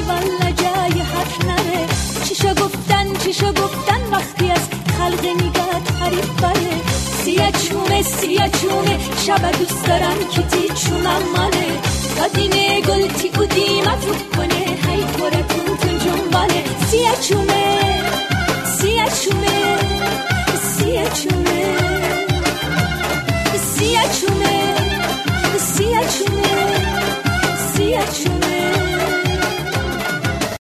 والا جای حرف نره. چیشو گفتن وقتی از خلق نگاه تعریف بره. سیه چونه شب دوست دارم کتی چونم مانه. دادینه گلتی بودی مفروب کنه هی خورتون تون جنبانه. سیه چونه